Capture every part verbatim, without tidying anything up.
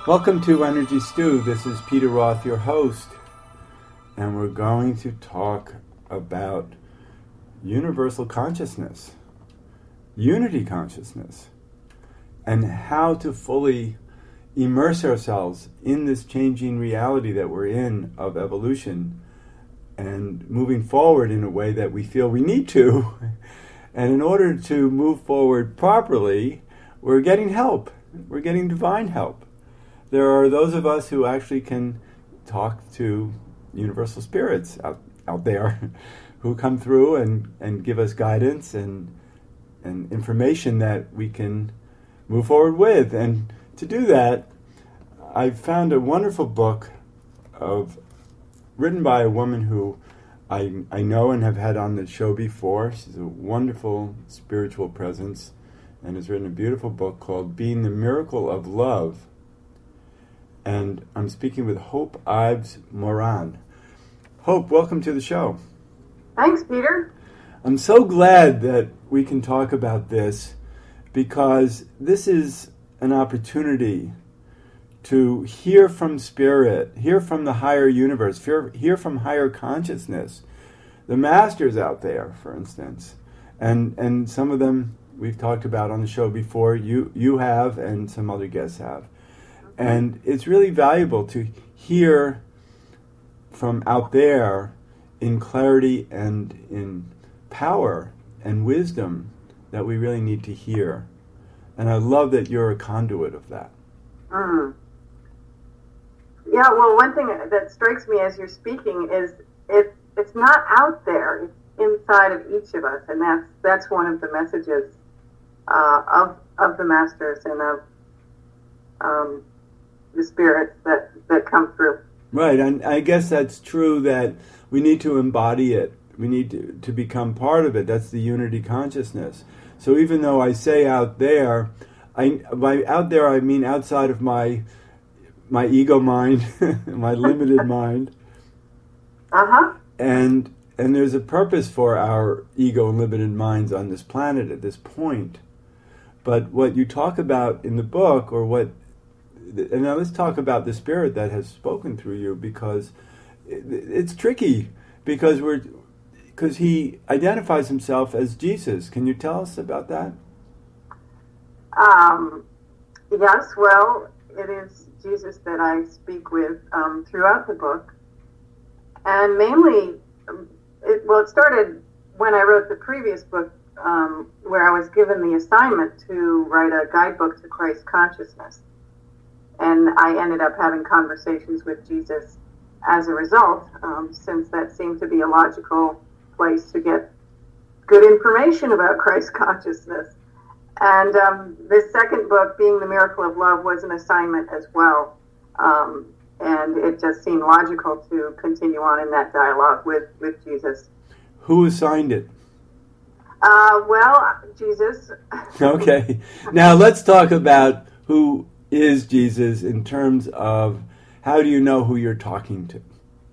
Welcome to Energy Stew. This is Peter Roth, your host, and we're going to talk about universal consciousness, unity consciousness, and how to fully immerse ourselves in this changing reality that we're in of evolution and moving forward in a way that we feel we need to. And in order to move forward properly, we're getting help. We're getting divine help. There are those of us who actually can talk to universal spirits out, out there who come through and, and give us guidance and and information that we can move forward with. And to do that, I found a wonderful book of written by a woman who I I know and have had on the show before. She's a wonderful spiritual presence and has written a beautiful book called Being the Miracle of Love. And I'm speaking with Hope Ives Moran. Hope, welcome to the show. Thanks, Peter. I'm so glad that we can talk about this because this is an opportunity to hear from spirit, hear from the higher universe, hear, hear from higher consciousness, the masters out there, for instance. And and some of them we've talked about on the show before, you, you have and some other guests have. And it's really valuable to hear from out there in clarity and in power and wisdom that we really need to hear. And I love that you're a conduit of that. Mm. Yeah, well, one thing that strikes me as you're speaking is it, it's not out there. It's inside of each of us. And that's that's one of the messages uh, of of the masters and of um, the spirits that, that come through. Right, and I guess that's true that we need to embody it. We need to, to become part of it. That's the unity consciousness. So even though I say out there, I by out there I mean outside of my my ego mind, my limited mind. Uh-huh. And and there's a purpose for our ego and limited minds on this planet at this point. But what you talk about in the book, or what and now let's talk about the spirit that has spoken through you, because it, it's tricky because we're because he identifies himself as Jesus. Can you tell us about that? Um, yes, well, it is Jesus that I speak with um, throughout the book. And mainly, it, well, it started when I wrote the previous book, um, where I was given the assignment to write a guidebook to Christ consciousness. And I ended up having conversations with Jesus as a result, um, since that seemed to be a logical place to get good information about Christ consciousness. And um, this second book, Being the Miracle of Love, was an assignment as well. Um, and it just seemed logical to continue on in that dialogue with, with Jesus. Who assigned it? Uh, well, Jesus. Okay. Now let's talk about who is Jesus in terms of how do you know who you're talking to?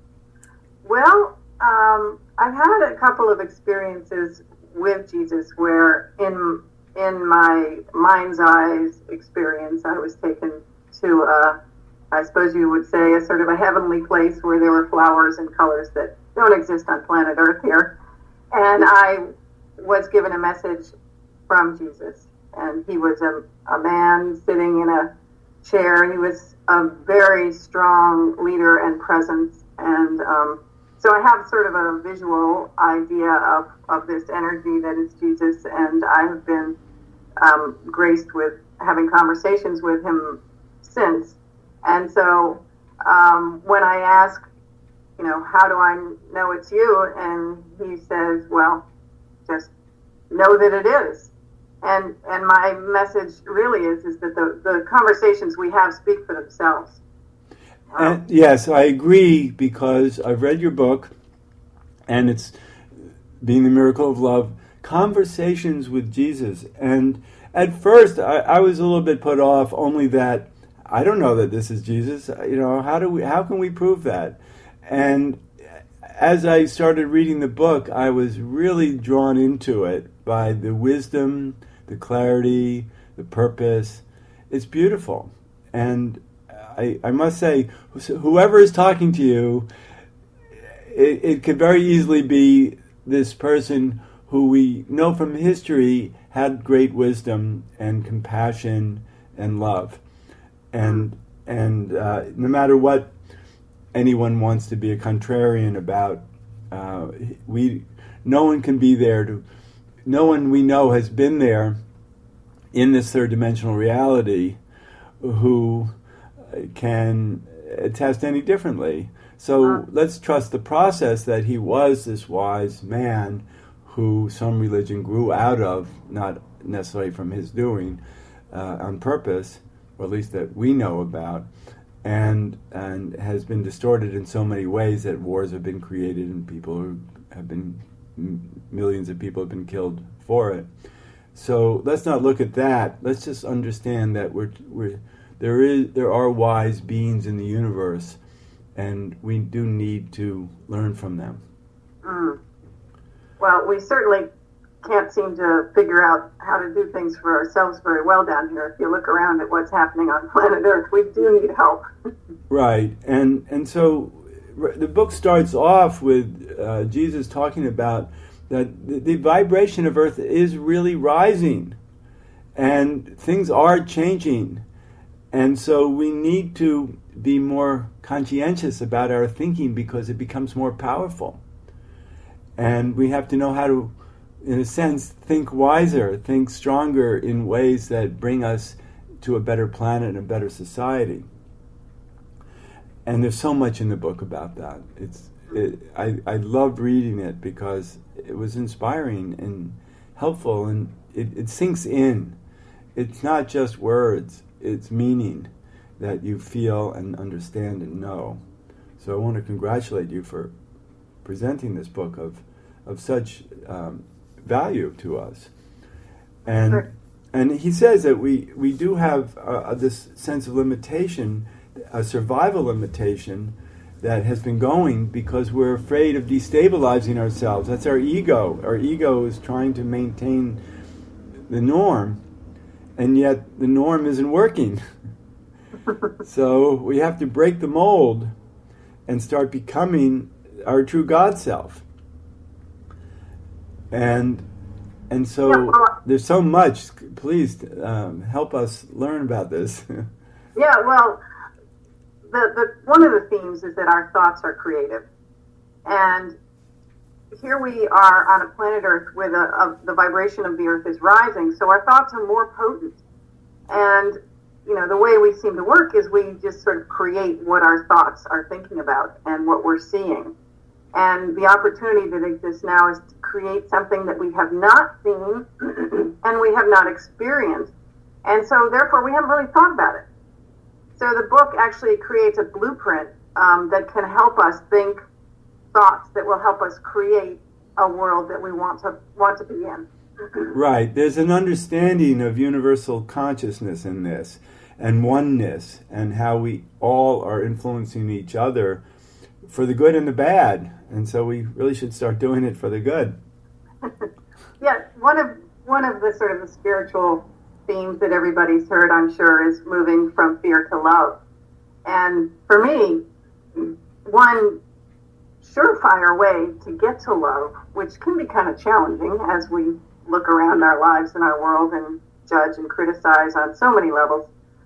Well, um, I've had a couple of experiences with Jesus where in in my mind's eyes experience, I was taken to, a, I suppose you would say, a sort of a heavenly place where there were flowers and colors that don't exist on planet Earth here. And I was given a message from Jesus. And he was a, a man sitting in a chair. He was a very strong leader and presence. And um, so I have sort of a visual idea of, of this energy that is Jesus. And I have been um, graced with having conversations with him since. And so um, when I ask, you know, how do I know it's you? And he says, well, just know that it is. And and my message really is is that the, the conversations we have speak for themselves. Um, And yes, I agree, because I've read your book, and it's Being the Miracle of Love, Conversations with Jesus. And at first, I, I was a little bit put off, only that I don't know that this is Jesus. You know, how do we? How can we prove that? And as I started reading the book, I was really drawn into it by the wisdom, the clarity, the purpose. It's beautiful. And I, I must say, whoever is talking to you, it, it could very easily be this person who we know from history had great wisdom and compassion and love. And and uh, no matter what anyone wants to be a contrarian about, uh, we no one can be there to, no one we know has been there in this third dimensional reality who can attest any differently. So let's trust the process that he was this wise man who some religion grew out of, not necessarily from his doing, uh, on purpose, or at least that we know about, and and has been distorted in so many ways that wars have been created and people who have been, millions of people have been killed for it. So let's not look at that. Let's just understand that we're we're there is there are wise beings in the universe, and we do need to learn from them. Mm. Well, we certainly can't seem to figure out how to do things for ourselves very well down here. If you look around at what's happening on planet Earth, we do need help. Right, and and so the book starts off with uh, Jesus talking about that the, the vibration of Earth is really rising, and things are changing, and so we need to be more conscientious about our thinking because it becomes more powerful. And we have to know how to, in a sense, think wiser, think stronger in ways that bring us to a better planet and a better society. And there's so much in the book about that. It's it, I, I loved reading it because it was inspiring and helpful, and it, it sinks in. It's not just words, it's meaning that you feel and understand and know. So I want to congratulate you for presenting this book of of such um, value to us. And sure. and he says that we, we do have uh, this sense of limitation, a survival limitation that has been going because we're afraid of destabilizing ourselves. That's our ego. Our ego is trying to maintain the norm, and yet the norm isn't working. So we have to break the mold and start becoming our true God self. And and so yeah, well, there's so much. Please um, help us learn about this. yeah, well, the, the one of the themes is that our thoughts are creative. And here we are on a planet Earth where the, uh, the vibration of the Earth is rising, so our thoughts are more potent. And, you know, the way we seem to work is we just sort of create what our thoughts are thinking about and what we're seeing. And the opportunity that exists now is to create something that we have not seen and we have not experienced. And so, therefore, we haven't really thought about it. So the book actually creates a blueprint um, that can help us think thoughts that will help us create a world that we want to want to be in. Right. There's an understanding of universal consciousness in this, and oneness, and how we all are influencing each other for the good and the bad. And so we really should start doing it for the good. Yeah, one of one of the sort of the spiritual themes that everybody's heard, I'm sure, is moving from fear to love. And for me, one surefire way to get to love, which can be kind of challenging as we look around our lives and our world and judge and criticize on so many levels,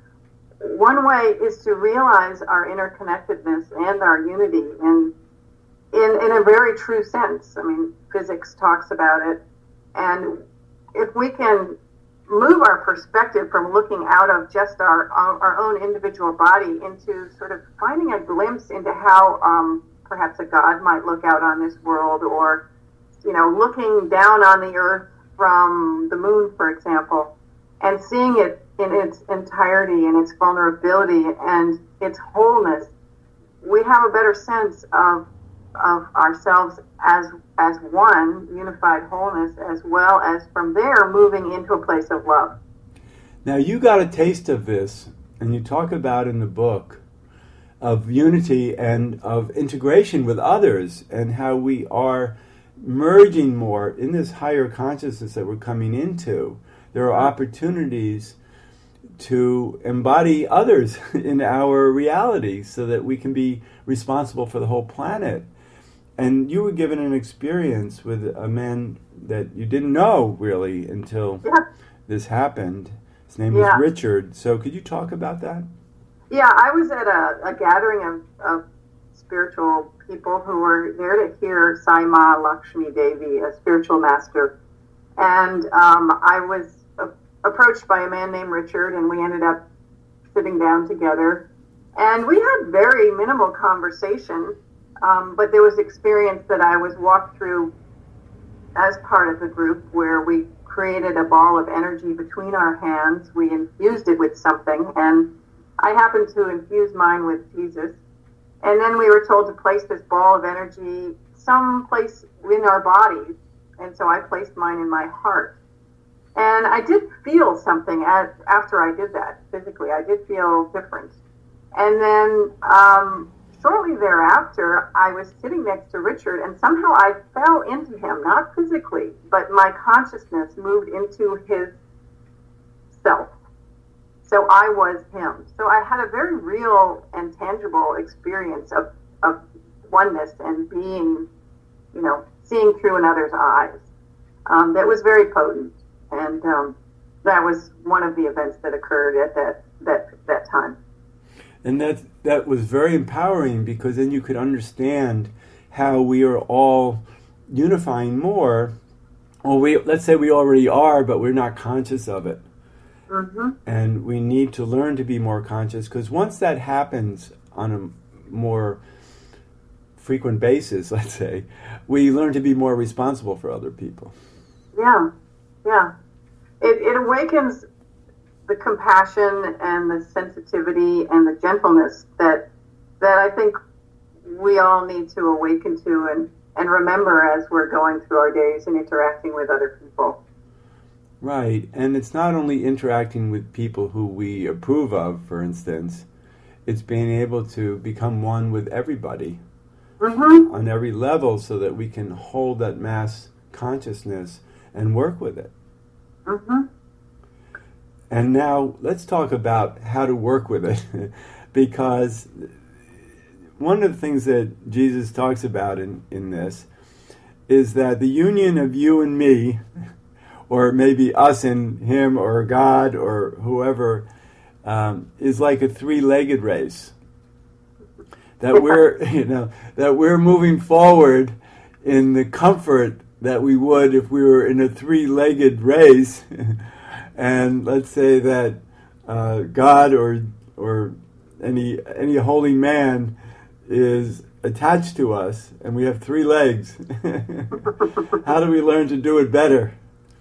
one way is to realize our interconnectedness and our unity in, in in a very true sense. I mean, physics talks about it. And if we can move our perspective from looking out of just our our own individual body into sort of finding a glimpse into how um, perhaps a God might look out on this world, or, you know, looking down on the earth from the moon, for example, and seeing it in its entirety and its vulnerability and its wholeness, we have a better sense of of ourselves as as one unified wholeness, as well as from there moving into a place of love. Now, you got a taste of this, and you talk about in the book of unity and of integration with others, and how we are merging more in this higher consciousness that we're coming into. There are opportunities to embody others in our reality so that we can be responsible for the whole planet. And you were given an experience with a man that you didn't know really until yeah. this happened. His name yeah. was Richard. So could you talk about that? Yeah, I was at a, a gathering of, of spiritual people who were there to hear Sai Ma Lakshmi Devi, a spiritual master. And um, I was uh, approached by a man named Richard, and we ended up sitting down together. And we had very minimal conversation, um, but there was experience that I was walked through as part of the group where we created a ball of energy between our hands. We infused it with something, and I happened to infuse mine with Jesus. And then we were told to place this ball of energy someplace in our bodies. And so I placed mine in my heart. And I did feel something as, after I did that, physically. I did feel different. And then um, shortly thereafter, I was sitting next to Richard, and somehow I fell into him, not physically, but my consciousness moved into his self. So I was him. So I had a very real and tangible experience of, of oneness and being, you know, seeing through another's eyes. Um, that was very potent. And um, that was one of the events that occurred at that, that, that time. And that that was very empowering, because then you could understand how we are all unifying more. Or we, let's say we already are, but we're not conscious of it. Mm-hmm. And we need to learn to be more conscious, because once that happens on a more frequent basis, let's say, we learn to be more responsible for other people. Yeah, yeah. It, it awakens the compassion and the sensitivity and the gentleness that that I think we all need to awaken to and, and remember as we're going through our days and interacting with other people. Right, and it's not only interacting with people who we approve of, for instance, it's being able to become one with everybody mm-hmm. on every level so that we can hold that mass consciousness and work with it. Mm-hmm. And now let's talk about how to work with it, because one of the things that Jesus talks about in, in this is that the union of you and me, or maybe us and him or God or whoever, um, is like a three-legged race. That we're, you know, that we're moving forward in the comfort that we would if we were in a three-legged race. And let's say that uh, God or or any any holy man is attached to us, and we have three legs. How do we learn to do it better?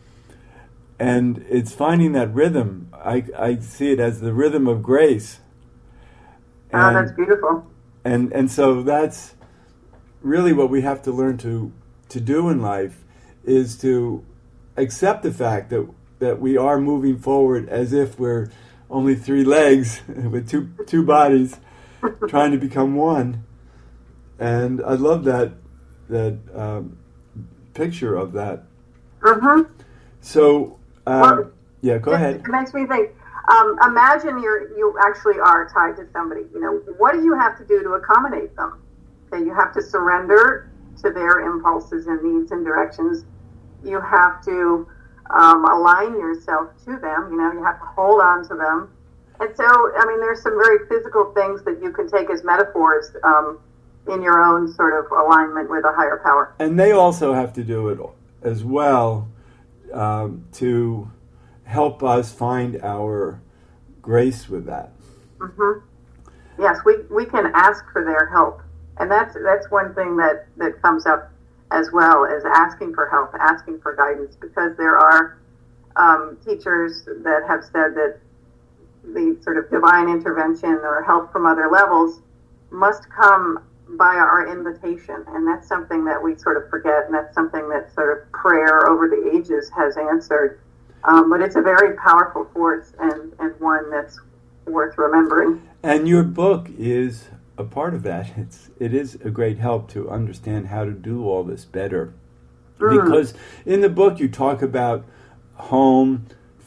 And it's finding that rhythm. I, I see it as the rhythm of grace. And, oh, that's beautiful. And and so that's really what we have to learn to to do in life, is to accept the fact that that we are moving forward as if we're only three legs with two two bodies trying to become one. And I love that that um, picture of that. Mm-hmm. So, um, well, yeah, go it, ahead. It makes me think. Um, imagine you're you actually are tied to somebody. You know, what do you have to do to accommodate them? Okay, you have to surrender to their impulses and needs and directions. You have to um, align yourself to them. You know, you have to hold on to them. And so, I mean, there's some very physical things that you can take as metaphors um, in your own sort of alignment with a higher power. And they also have to do it as well um, to help us find our grace with that. Mm-hmm. Yes, we, we can ask for their help. And that's that's one thing that, that comes up as well, as asking for help, asking for guidance, because there are um, teachers that have said that the sort of divine intervention or help from other levels must come by our invitation. And that's something that we sort of forget, and that's something that sort of prayer over the ages has answered. Um, but it's a very powerful force, and, and one that's worth remembering. And your book is a part of that. It's it is a great help to understand how to do all this better. Mm. Because in the book you talk about home,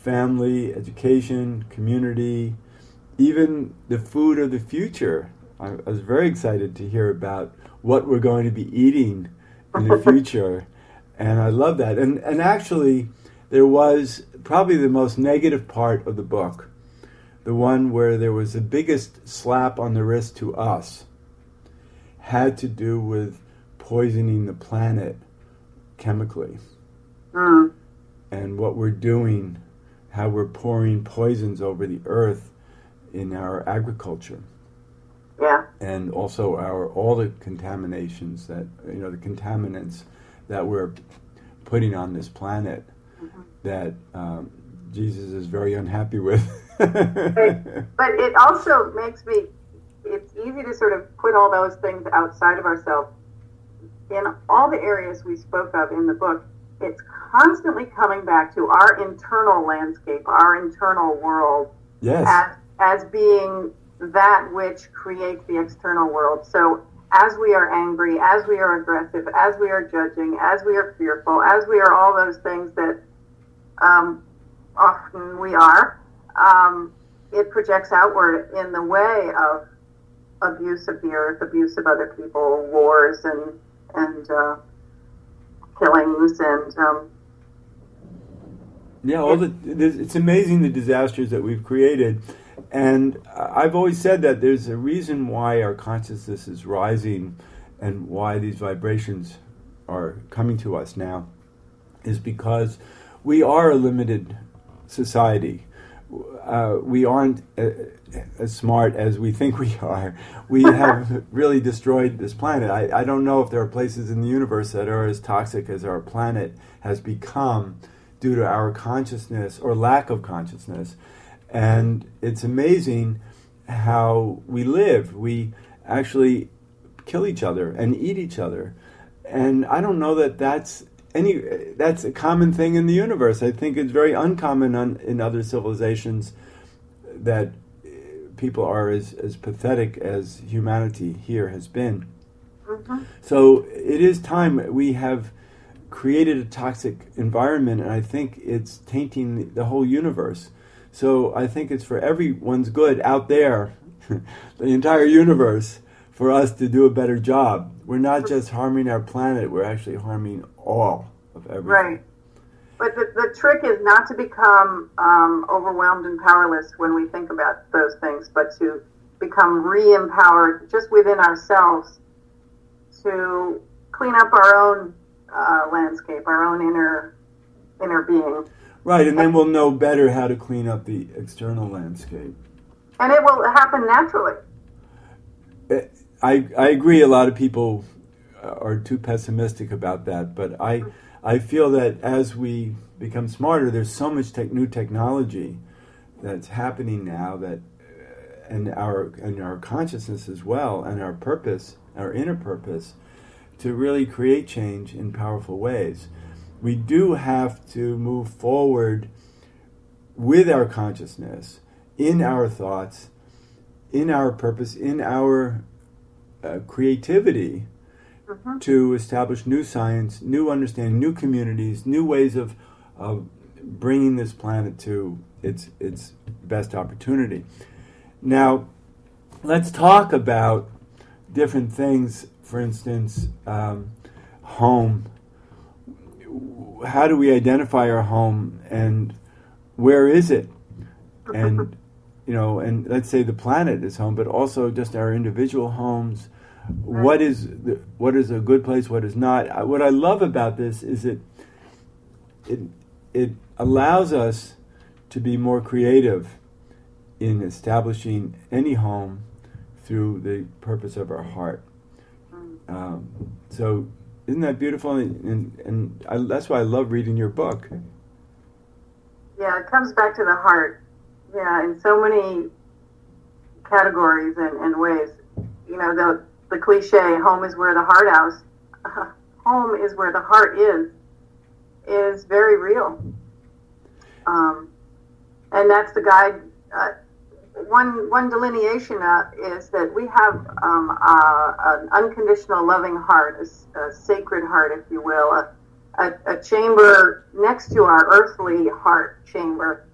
family, education, community, even the food of the future. I, I was very excited to hear about what we're going to be eating in the future, and I love that. And and actually, there was probably the most negative part of the book, the one where there was the biggest slap on the wrist to us, had to do with poisoning the planet chemically. Mm. And what we're doing, how we're pouring poisons over the earth in our agriculture. Yeah. And also our all the contaminations that, you know, the contaminants that we're putting on this planet, mm-hmm. that um, Jesus is very unhappy with. Right. But it also makes me, it's easy to sort of put all those things outside of ourselves. In all the areas we spoke of in the book, it's constantly coming back to our internal landscape, our internal world, yes. as, as being that which creates the external world. So as we are angry, as we are aggressive, as we are judging, as we are fearful, as we are all those things that um, often we are, um, it projects outward in the way of abuse of the earth, abuse of other people, wars and and uh, killings and um, yeah, all the it's amazing the disasters that we've created. And I've always said that there's a reason why our consciousness is rising and why these vibrations are coming to us now is because we are a limited society. Uh, we aren't uh, as smart as we think we are. We have really destroyed this planet. I, I don't know if there are places in the universe that are as toxic as our planet has become due to our consciousness or lack of consciousness. And it's amazing how we live. We actually kill each other and eat each other. And I don't know that that's any that's a common thing in the universe. I think it's very uncommon on, in other civilizations that people are as, as pathetic as humanity here has been. Mm-hmm. So it is time. We have created a toxic environment, and I think it's tainting the, the whole universe. So I think it's for everyone's good out there, the entire universe, for us to do a better job. We're not just harming our planet, we're actually harming all of everything. Right. But the, the trick is not to become um, overwhelmed and powerless when we think about those things, but to become re-empowered just within ourselves to clean up our own uh, landscape, our own inner inner being. Right, and then we'll know better how to clean up the external landscape. And it will happen naturally. I I agree. A lot of people are too pessimistic about that, but I I feel that as we become smarter, there's so much tech, new technology that's happening now that, and our and our consciousness as well, and our purpose, our inner purpose, to really create change in powerful ways. We do have to move forward with our consciousness, in our thoughts, in our purpose, in our uh, creativity, mm-hmm. to establish new science, new understanding, new communities, new ways of, of bringing this planet to its its best opportunity. Now, let's talk about different things. For instance, um, home. How do we identify our home, and where is it? And you know, and let's say the planet is home, but also just our individual homes. What is the, what is a good place? What is not? What I love about this is it it it allows us to be more creative in establishing any home through the purpose of our heart. Um, so. Isn't that beautiful? And, and, and I, that's why I love reading your book. Yeah, it comes back to the heart. Yeah, in so many categories and, and ways. You know, the the cliche, home is where the heart house, uh, home is where the heart is, is very real. Um, and that's the guide. Uh, One one delineation uh, is that we have um, uh, an unconditional loving heart, a, a sacred heart, if you will, a, a, a chamber next to our earthly heart chamber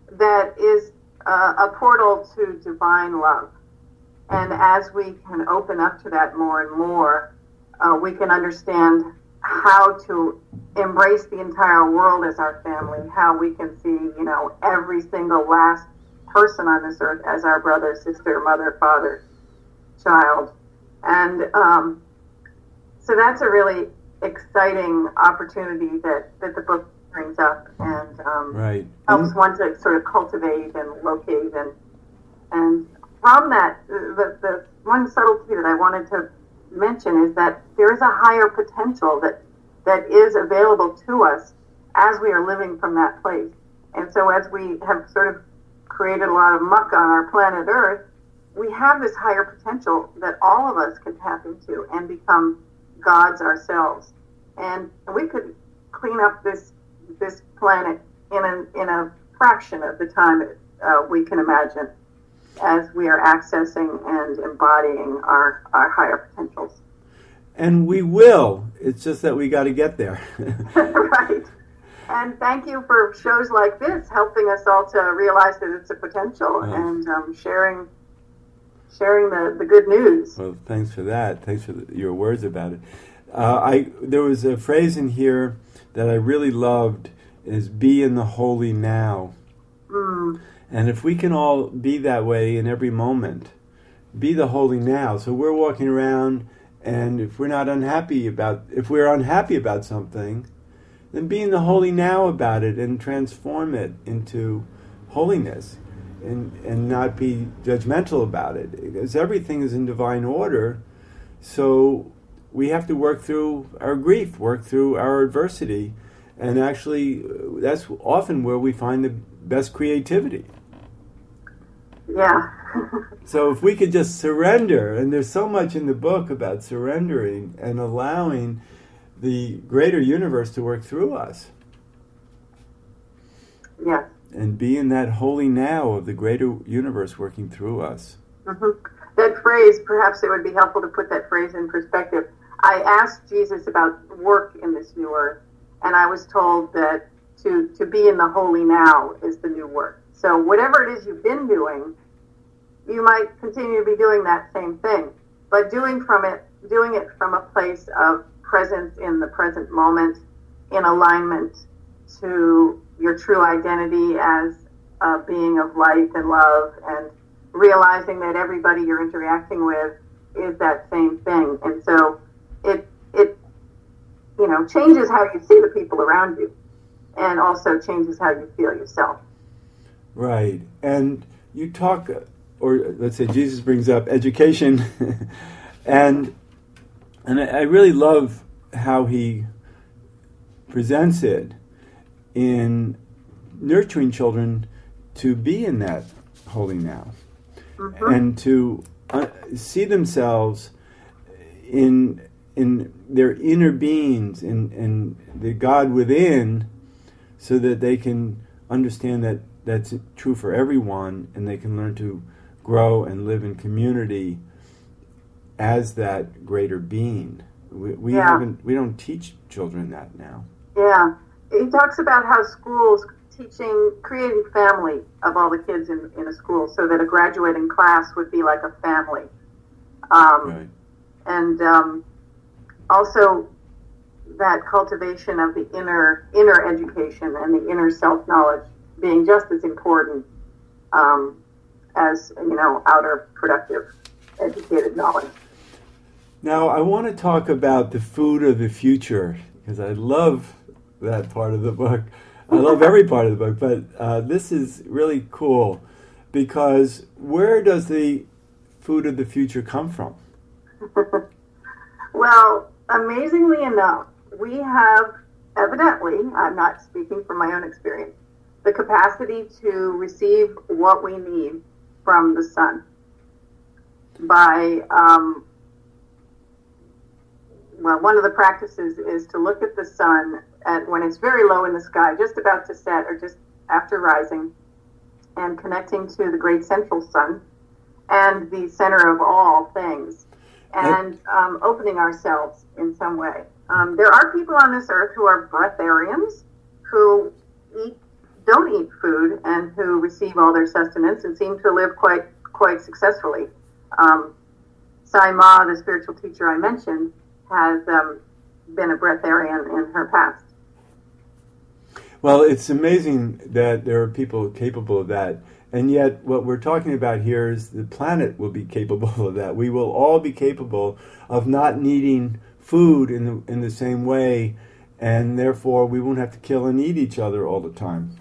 that is uh, a portal to divine love. And as we can open up to that more and more, uh, we can understand how to embrace the entire world as our family, how we can see, you know, every single last person on this earth as our brother, sister, mother, father, child. And um, so that's a really exciting opportunity that, that the book brings up and um, right. helps and, one to sort of cultivate and locate. And and from that, the, the one subtlety that I wanted to mention is that there is a higher potential that that is available to us as we are living from that place. And so as we have sort of created a lot of muck on our planet Earth, we have this higher potential that all of us can tap into and become gods ourselves. And we could clean up this this planet in a, in a fraction of the time uh, we can imagine, as we are accessing and embodying our, our higher potentials. And we will. It's just that we got to get there. Right. And thank you for shows like this, helping us all to realize that it's a potential oh. and um, sharing sharing the, the good news. Well, thanks for that. Thanks for the, your words about it. Uh, I there was a phrase in here that I really loved, is be in the holy now. Mm. And if we can all be that way in every moment, be the holy now. So we're walking around, and if we're not unhappy about, if we're unhappy about something, then be in the holy now about it and transform it into holiness, and and not be judgmental about it, because everything is in divine order. So we have to work through our grief, work through our adversity, and actually that's often where we find the best creativity. Yeah. So if we could just surrender, and there's so much in the book about surrendering and allowing the greater universe to work through us. Yeah. And be in that holy now of the greater universe working through us. Mm-hmm. That phrase, perhaps it would be helpful to put that phrase in perspective. I asked Jesus about work in this new earth, and I was told that to, to be in the holy now is the new work. So whatever it is you've been doing, you might continue to be doing that same thing, but doing from it, doing it from a place of presence in the present moment, in alignment to your true identity as a being of light and love, and realizing that everybody you're interacting with is that same thing. And so it it you know changes how you see the people around you, and also changes how you feel yourself. Right. And you talk, or let's say Jesus brings up education, and and I really love how he presents it in nurturing children to be in that holy now, mm-hmm. and to uh, see themselves in in their inner beings, in, in the God within, so that they can understand that that's true for everyone, and they can learn to grow and live in community as that greater being. We, we yeah. haven't we don't teach children that now. Yeah, he talks about how schools teaching creating family of all the kids in, in a school, so that a graduating class would be like a family, um, right. and um, also that cultivation of the inner inner education and the inner self knowledge being just as important um, as you know outer productive educated knowledge. Now, I want to talk about the food of the future, because I love that part of the book. I love every part of the book, but uh, this is really cool, because where does the food of the future come from? Well, amazingly enough, we have, evidently, I'm not speaking from my own experience, the capacity to receive what we need from the sun by... Um, Well, one of the practices is to look at the sun at when it's very low in the sky, just about to set or just after rising, and connecting to the great central sun and the center of all things, and um, opening ourselves in some way. Um, there are people on this earth who are breatharians, who eat don't eat food and who receive all their sustenance and seem to live quite quite successfully. Um, Sai Ma, the spiritual teacher I mentioned, has um, been a breatharian in her past. Well, it's amazing that there are people capable of that. And yet what we're talking about here is the planet will be capable of that. We will all be capable of not needing food in the, in the same way, and therefore we won't have to kill and eat each other all the time.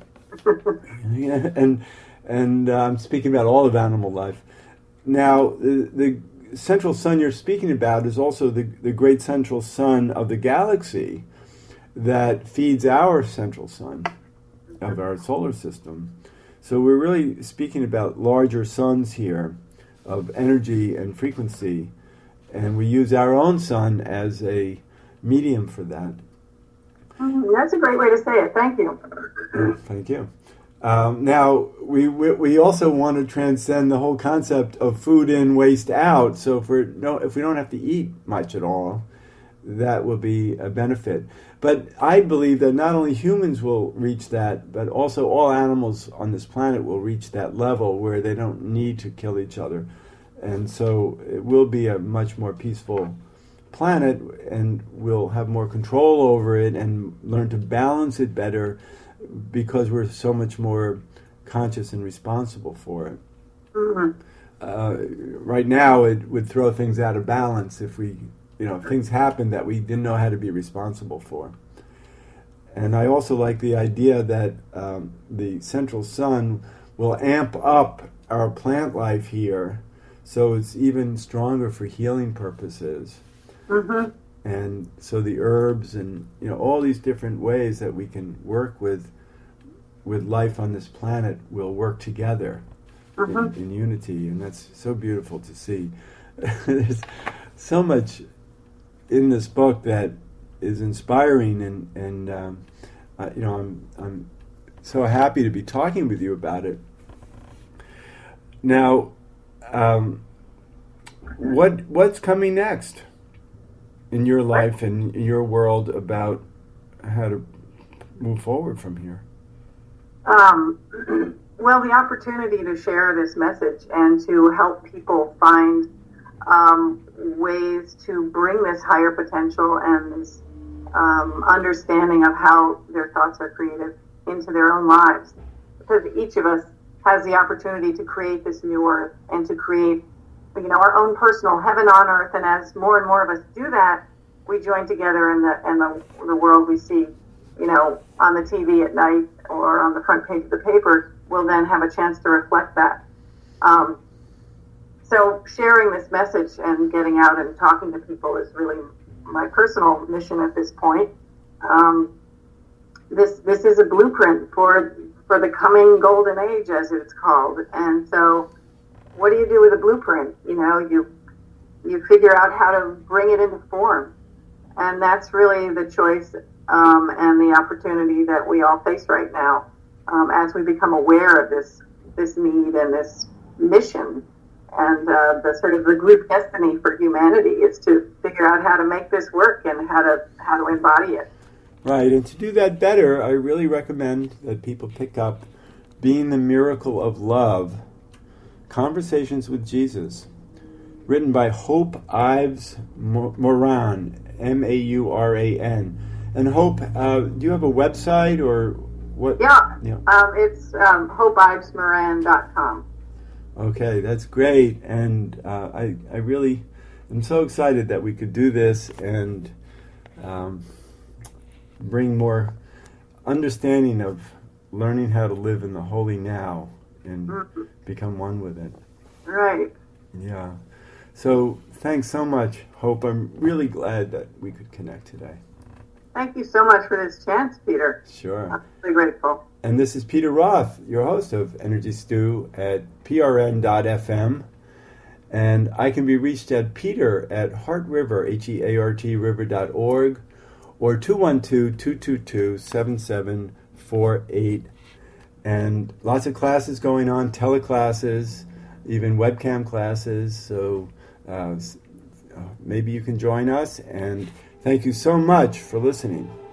and and uh, I'm speaking about all of animal life. Now, the, the central sun you're speaking about is also the, the great central sun of the galaxy that feeds our central sun of our solar system. So we're really speaking about larger suns here of energy and frequency, and we use our own sun as a medium for that. Mm, that's a great way to say it. Thank you. Thank you. Um, now, we, we we also want to transcend the whole concept of food in, waste out. So if, we're, no, if we don't have to eat much at all, that will be a benefit. But I believe that not only humans will reach that, but also all animals on this planet will reach that level where they don't need to kill each other. And so it will be a much more peaceful planet, and we'll have more control over it and learn to balance it better because we're so much more conscious and responsible for it. Mm-hmm. Uh, right now, it would throw things out of balance if we, you know, things happen that we didn't know how to be responsible for. And I also like the idea that um, the central sun will amp up our plant life here, so it's even stronger for healing purposes. Mm-hmm. And so the herbs and, you know, all these different ways that we can work with with life on this planet will work together mm-hmm. in, in unity, and that's so beautiful to see. There's so much in this book that is inspiring, and and um, uh, you know, I'm I'm so happy to be talking with you about it. Now, um, what what's coming next in your life and in your world about how to move forward from here? Um, well, the opportunity to share this message and to help people find um, ways to bring this higher potential and this um, understanding of how their thoughts are created into their own lives. Because each of us has the opportunity to create this new earth and to create, you know, our own personal heaven on earth. And as more and more of us do that, we join together in the in the, the world we see, you know, on the T V at night or on the front page of the paper. We'll then have a chance to reflect that. Um, so sharing this message and getting out and talking to people is really my personal mission at this point. Um, this this is a blueprint for for the coming golden age, as it's called. And so, what do you do with a blueprint? You know, you you figure out how to bring it into form, and that's really the choice um, and the opportunity that we all face right now, um, as we become aware of this this need and this mission, and uh, the sort of the group destiny for humanity is to figure out how to make this work and how to how to embody it. Right, and to do that better, I really recommend that people pick up Being the Miracle of Love, Conversations with Jesus, written by Hope Ives Moran, M A U R A N. And Hope, uh, do you have a website or what? Yeah, yeah. Um, it's um, hope ives moran dot com. Okay, that's great. And uh, I, I really am so excited that we could do this and um, bring more understanding of learning how to live in the holy now and mm-hmm. become one with it. Right. Yeah. So thanks so much, Hope. I'm really glad that we could connect today. Thank you so much for this chance, Peter. Sure. I'm really grateful. And this is Peter Roth, your host of Energy Stew at P R N dot F M. And I can be reached at Peter at Heart River, H E A R T river dot org, or two one two, two two two, seven seven four eight. And lots of classes going on, teleclasses, even webcam classes. So uh, maybe you can join us. And thank you so much for listening.